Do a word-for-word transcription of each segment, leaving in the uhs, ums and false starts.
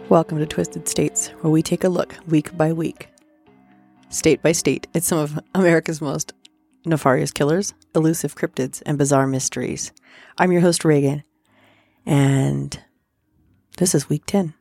Welcome to Twisted States, where we take a look week by week, state by state, at some of America's most nefarious killers, elusive cryptids, and bizarre mysteries. I'm your host, Reagan, and this is week ten.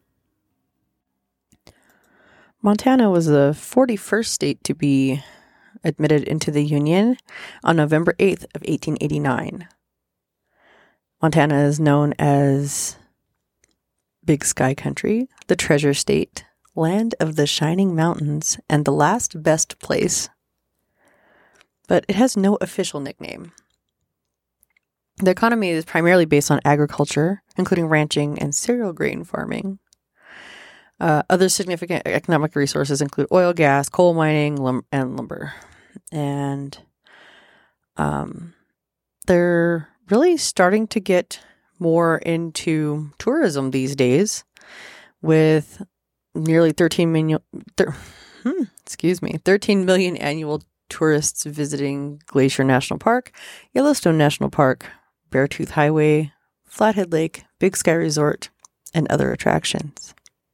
Montana was the forty-first state to be admitted into the Union on November eighth of eighteen eighty-nine. Montana is known as Big Sky Country, the Treasure State, Land of the Shining Mountains, and the Last Best Place. But it has no official nickname. The economy is primarily based on agriculture, including ranching and cereal grain farming. Uh, other significant economic resources include oil, gas, coal mining, lum- and lumber. And um, they're really starting to get more into tourism these days, with nearly thirteen million, thir- hmm, excuse me, thirteen million annual tourists visiting Glacier National Park, Yellowstone National Park, Beartooth Highway, Flathead Lake, Big Sky Resort, and other attractions.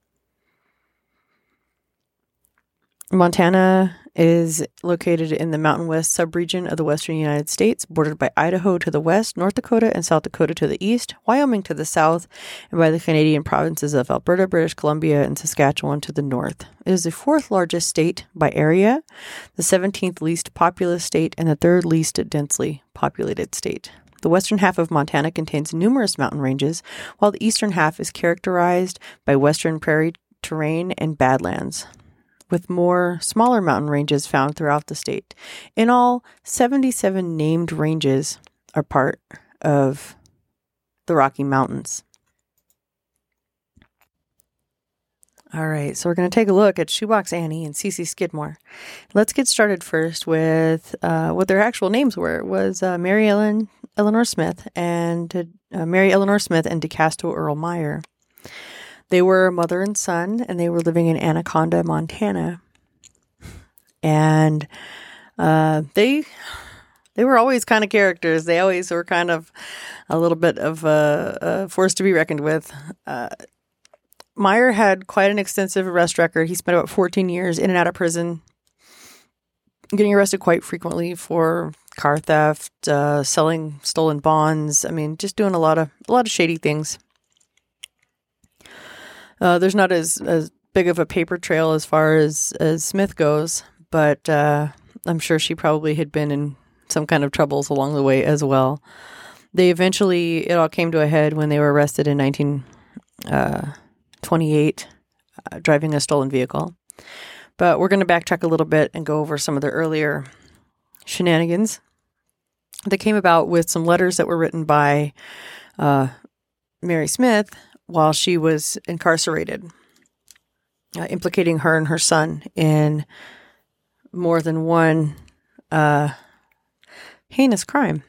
Montana is located in the Mountain West subregion of the western United States, bordered by Idaho to the west, North Dakota and South Dakota to the east, Wyoming to the south, and by the Canadian provinces of Alberta, British Columbia, and Saskatchewan to the north. It is the fourth largest state by area, the seventeenth least populous state, and the third least densely populated state. The western half of Montana contains numerous mountain ranges, while the eastern half is characterized by western prairie terrain and badlands, with more smaller mountain ranges found throughout the state. In all, seventy-seven named ranges are part of the Rocky Mountains. All right, so we're going to take a look at Shoebox Annie and Cece Skidmore. Let's get started first with uh, what their actual names were. It was uh, Mary Ellen Eleanor Smith and uh, Mary Eleanor Smith and DeCastro Earl Meyer. They were mother and son, and they were living in Anaconda, Montana. And uh, they they were always kind of characters. They always were kind of a little bit of a, a force to be reckoned with. Uh, Meyer had quite an extensive arrest record. He spent about fourteen years in and out of prison, getting arrested quite frequently for car theft, uh, selling stolen bonds. I mean, just doing a lot of a lot of shady things. Uh, there's not as, as big of a paper trail as far as, as Smith goes, but uh, I'm sure she probably had been in some kind of troubles along the way as well. They eventually, it all came to a head when they were arrested in nineteen twenty-eight, uh, driving a stolen vehicle. But we're going to backtrack a little bit and go over some of the earlier shenanigans that came about with some letters that were written by uh, Mary Smith while she was incarcerated, uh, implicating her and her son in more than one uh, heinous crime.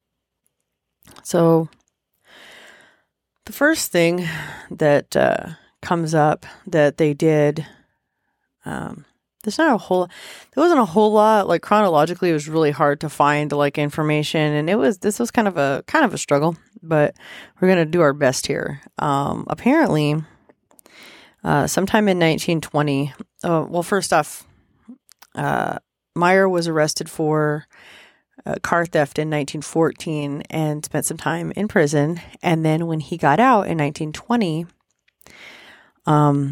So the first thing that uh, comes up that they did, um, there's not a whole, there wasn't a whole lot, like chronologically, it was really hard to find like information, and it was, this was kind of a, kind of a struggle, but we're going to do our best here. Um, apparently, uh, sometime in nineteen twenty, uh, well, first off, uh, Meyer was arrested for uh, car theft in nineteen fourteen and spent some time in prison. And then when he got out in nineteen twenty, um,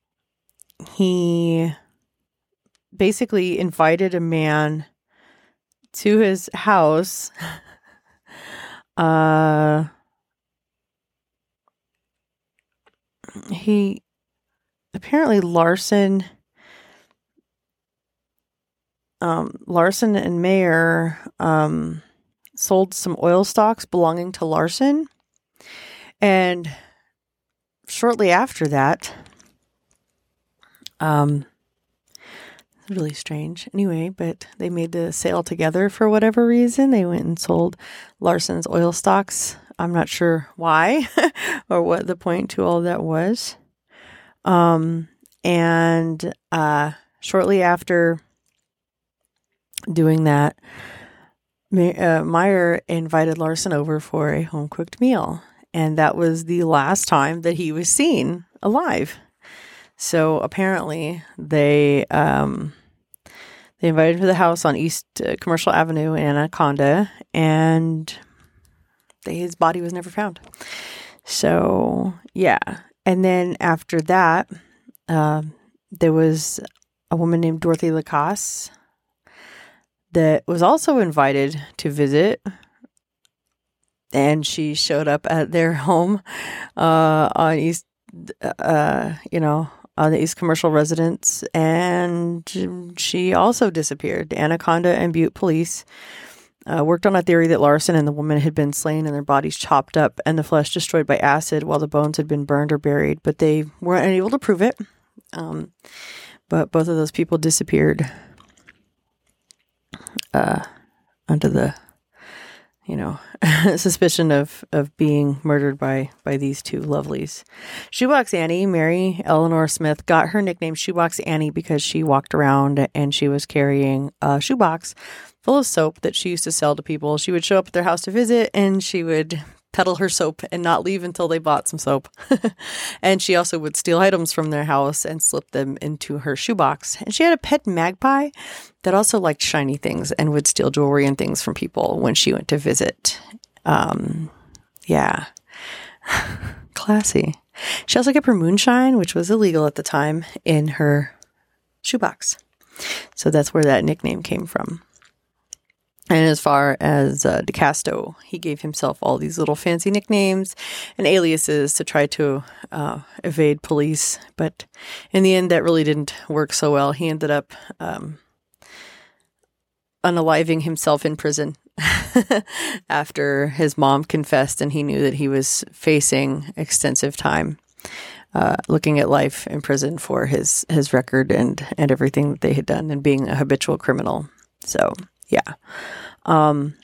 he basically invited a man to his house. Uh, he apparently Larson, um, Larson and Meyer, um, sold some oil stocks belonging to Larson. And shortly after that, um, really strange. Anyway, but they made the sale together for whatever reason. They went and sold Larson's oil stocks. I'm not sure why or what the point to all that was. Um, and uh, shortly after doing that, uh, Meyer invited Larson over for a home-cooked meal. And that was the last time that he was seen alive. So apparently they um, they invited him to the house on East uh, Commercial Avenue in Anaconda, and they, his body was never found. So yeah, and then after that, uh, there was a woman named Dorothy Lacasse that was also invited to visit, and she showed up at their home uh, on East, uh, you know, on the East Commercial Residence, and she also disappeared. Anaconda and Butte police uh, worked on a theory that Larson and the woman had been slain and their bodies chopped up and the flesh destroyed by acid while the bones had been burned or buried, but they weren't able to prove it. Um, but both of those people disappeared uh, under the, you know, suspicion of, of being murdered by, by these two lovelies. Shoebox Annie, Mary Eleanor Smith, got her nickname Shoebox Annie because she walked around and she was carrying a shoebox full of soap that she used to sell to people. She would show up at their house to visit, and she would peddle her soap and not leave until they bought some soap. And she also would steal items from their house and slip them into her shoebox. And she had a pet magpie that also liked shiny things and would steal jewelry and things from people when she went to visit. Um, yeah. Classy. She also kept her moonshine, which was illegal at the time, in her shoebox. So that's where that nickname came from. And as far as uh, DeCasto, he gave himself all these little fancy nicknames and aliases to try to uh, evade police. But in the end, that really didn't work so well. He ended up um, unaliving himself in prison after his mom confessed, and he knew that he was facing extensive time uh, looking at life in prison for his, his record and, and everything that they had done and being a habitual criminal. So, yeah. Um,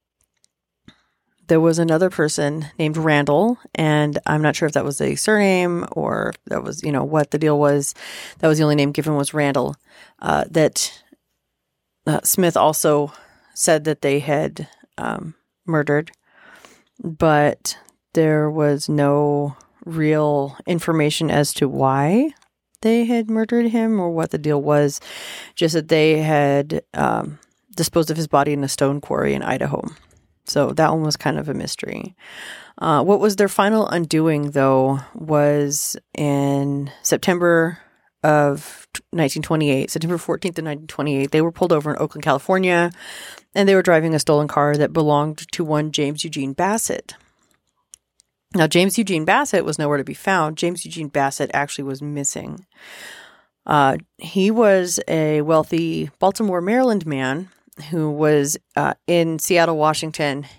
there was another person named Randall, and I'm not sure if that was a surname or if that was, you know, what the deal was. That was the only name given was Randall, uh, that uh, Smith also said that they had um, murdered, but there was no real information as to why they had murdered him or what the deal was, just that they had um, disposed of his body in a stone quarry in Idaho. So that one was kind of a mystery. Uh, what was their final undoing, though, was in September of nineteen twenty-eight, September fourteenth of nineteen twenty-eight. They were pulled over in Oakland, California, and they were driving a stolen car that belonged to one James Eugene Bassett. Now, James Eugene Bassett was nowhere to be found. James Eugene Bassett actually was missing. Uh, he was a wealthy Baltimore, Maryland man who was uh, in Seattle, Washington,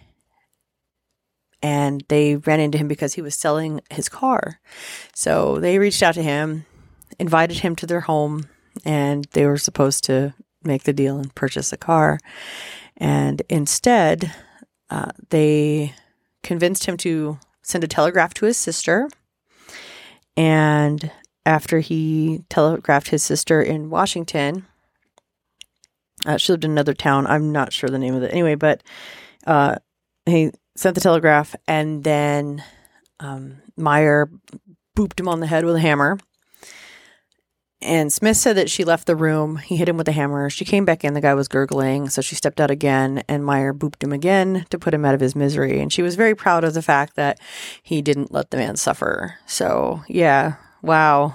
and they ran into him because he was selling his car. So they reached out to him, invited him to their home, and they were supposed to make the deal and purchase a car. And instead, uh, they convinced him to send a telegraph to his sister. And after he telegraphed his sister in Washington, uh, she lived in another town. I'm not sure the name of it. Anyway, but uh, he sent the telegraph, and then um, Meyer booped him on the head with a hammer. And Smith said that she left the room. He hit him with a hammer. She came back in. The guy was gurgling. So she stepped out again, and Meyer booped him again to put him out of his misery. And she was very proud of the fact that he didn't let the man suffer. So yeah, wow.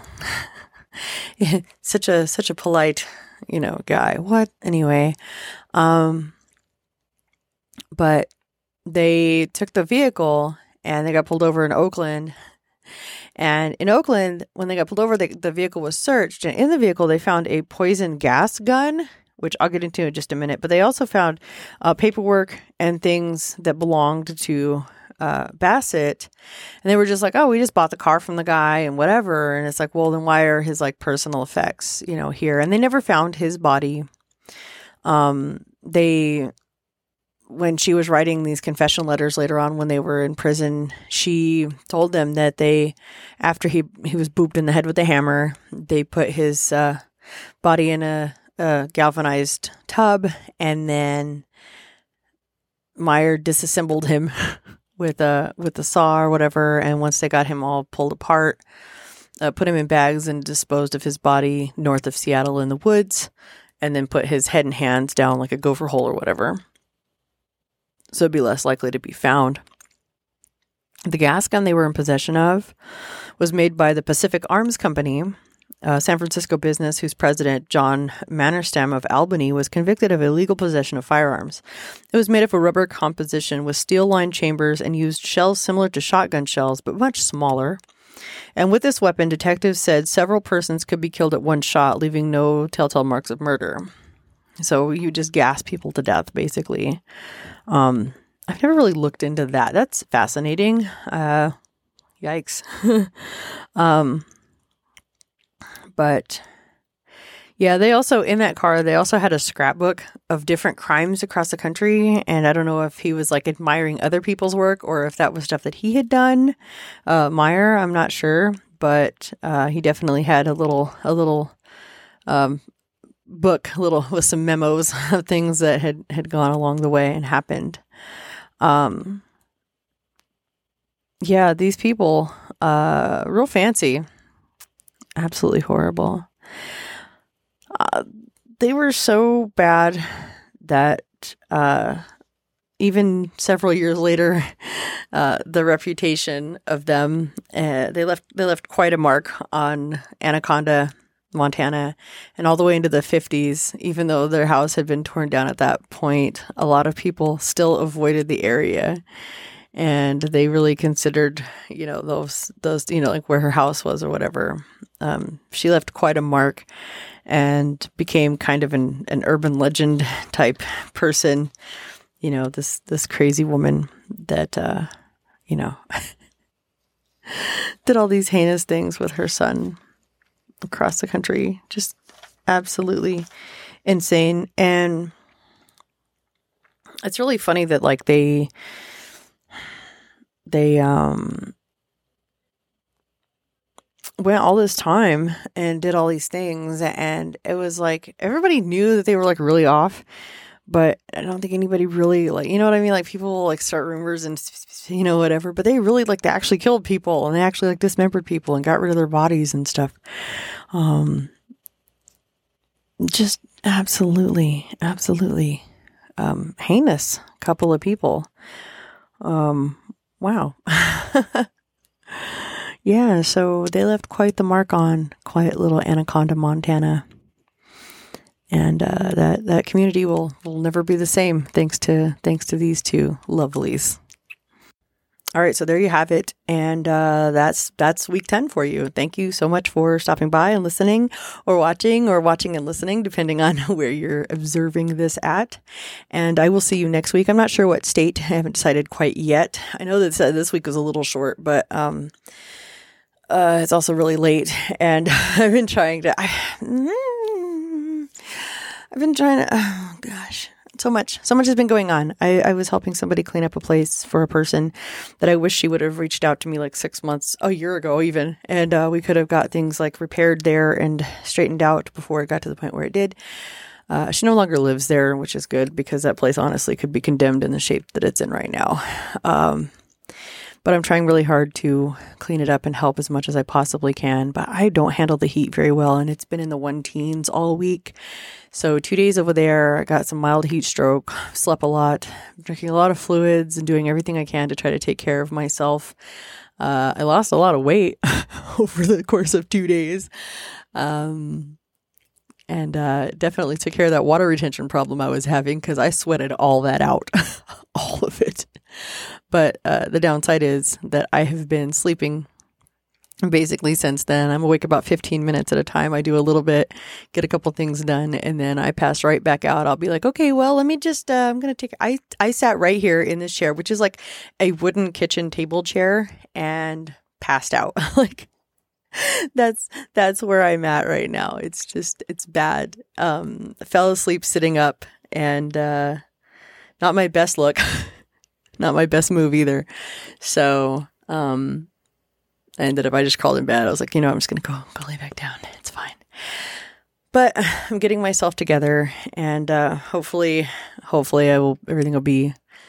such a, such a polite, you know, guy. What? Anyway. Um, but they took the vehicle and they got pulled over in Oakland. And in Oakland, when they got pulled over, they, the vehicle was searched. And in the vehicle, they found a poison gas gun, which I'll get into in just a minute. But they also found uh, paperwork and things that belonged to uh, Bassett. And they were just like, oh, we just bought the car from the guy and whatever. And it's like, well, then why are his like personal effects, you know, here? And they never found his body. Um, they... When she was writing these confession letters later on when they were in prison, she told them that they, after he, he was booped in the head with a hammer, they put his uh, body in a, a galvanized tub, and then Meyer disassembled him with a with a saw or whatever. And once they got him all pulled apart, uh, put him in bags and disposed of his body north of Seattle in the woods, and then put his head and hands down like a gopher hole or whatever, so it'd be less likely to be found. The gas gun they were in possession of was made by the Pacific Arms Company, a San Francisco business whose president, John Mannerstam of Albany, was convicted of illegal possession of firearms. It was made of a rubber composition with steel-lined chambers and used shells similar to shotgun shells, but much smaller. And with this weapon, detectives said several persons could be killed at one shot, leaving no telltale marks of murder. So you just gas people to death, basically. Um, I've never really looked into that. That's fascinating. Uh, yikes. um, but yeah, they also, in that car, they also had a scrapbook of different crimes across the country. And I don't know if he was like admiring other people's work or if that was stuff that he had done. Uh, Meyer, I'm not sure, but uh, he definitely had a little, a little, um, book, little with some memos of things that had, had gone along the way and happened. Um, yeah, these people, uh, real fancy, absolutely horrible. Uh, they were so bad that, uh, even several years later, uh, the reputation of them, uh, they left, they left quite a mark on Anaconda, Montana, and all the way into the fifties. Even though their house had been torn down at that point, a lot of people still avoided the area, and they really considered, you know, those, those, you know, like where her house was or whatever. Um, she left quite a mark and became kind of an, an urban legend type person. You know, this, this crazy woman that, uh, you know, did all these heinous things with her son across the country. Just absolutely insane. And it's really funny that like they, they, um, went all this time and did all these things. And it was like, everybody knew that they were like really off, but I don't think anybody really like, you know what I mean? Like people like start rumors and, you know, whatever, but they really like, they actually killed people and they actually like dismembered people and got rid of their bodies and stuff. Um, just absolutely, absolutely, um, heinous couple of people. Um, wow. Yeah. So they left quite the mark on quiet little Anaconda, Montana. And uh, that that community will, will never be the same thanks to thanks to these two lovelies. All right, so there you have it, and uh, that's that's week ten for you. Thank you so much for stopping by and listening, or watching, or watching and listening, depending on where you're observing this at. And I will see you next week. I'm not sure what state. I haven't decided quite yet. I know that uh, this week was a little short, but um, uh, it's also really late, and I've been trying to. I, I've been trying to, oh gosh, so much, so much has been going on. I, I was helping somebody clean up a place for a person that I wish she would have reached out to me like six months, a year ago even. And uh, we could have got things like repaired there and straightened out before it got to the point where it did. Uh, she no longer lives there, which is good because that place honestly could be condemned in the shape that it's in right now. Um, But I'm trying really hard to clean it up and help as much as I possibly can. But I don't handle the heat very well, and it's been in the one teens all week. So two days over there, I got some mild heat stroke, slept a lot, drinking a lot of fluids, and doing everything I can to try to take care of myself. Uh, I lost a lot of weight over the course of two days. Um, and uh, definitely took care of that water retention problem I was having because I sweated all that out, all of it. But uh, the downside is that I have been sleeping basically since then. I'm awake about fifteen minutes at a time. I do a little bit, get a couple things done, and then I pass right back out. I'll be like, okay, well, let me just, uh, I'm going to take, I, I sat right here in this chair, which is like a wooden kitchen table chair, and passed out. Like, that's, that's where I'm at right now. It's just, it's bad. Um, I fell asleep sitting up, and uh, not my best look. Not my best move either. So, um, I ended up, I just crawled in bed. I was like, you know, I'm just going to go, go lay back down. It's fine. But I'm getting myself together, and, uh, hopefully, hopefully I will, everything will be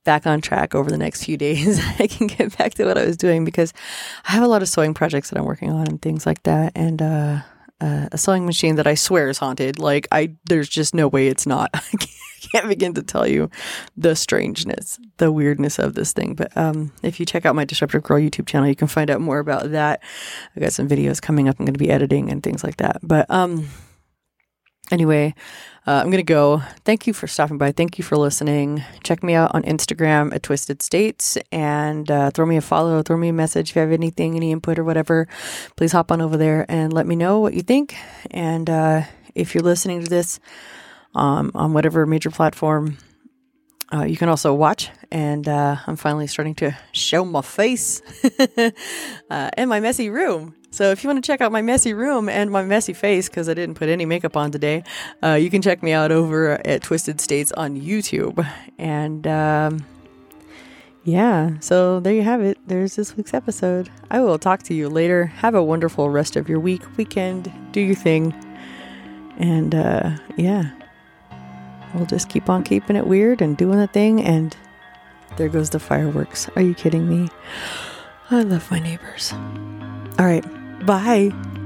back on track over the next few days, I can get back to what I was doing, because I have a lot of sewing projects that I'm working on and things like that. And, uh, uh, a sewing machine that I swear is haunted. Like I, there's just no way it's not. I can't begin to tell you the strangeness, the weirdness of this thing. But, um, if you check out my Disruptive Girl YouTube channel, you can find out more about that. I got some videos coming up I'm going to be editing and things like that. But, um, Anyway, uh, I'm going to go. Thank you for stopping by. Thank you for listening. Check me out on Instagram at Twisted States, and uh, throw me a follow, throw me a message if you have anything, any input or whatever. Please hop on over there and let me know what you think. And uh, if you're listening to this um, on whatever major platform, uh, you can also watch. And uh, I'm finally starting to show my face uh, in my messy room. So if you want to check out my messy room and my messy face, because I didn't put any makeup on today, uh, you can check me out over at Twisted States on YouTube. And um, yeah, so there you have it. There's this week's episode. I will talk to you later. Have a wonderful rest of your week, weekend. Do your thing. And uh, yeah, we'll just keep on keeping it weird and doing the thing. And there goes the fireworks. Are you kidding me? I love my neighbors. All right. Bye.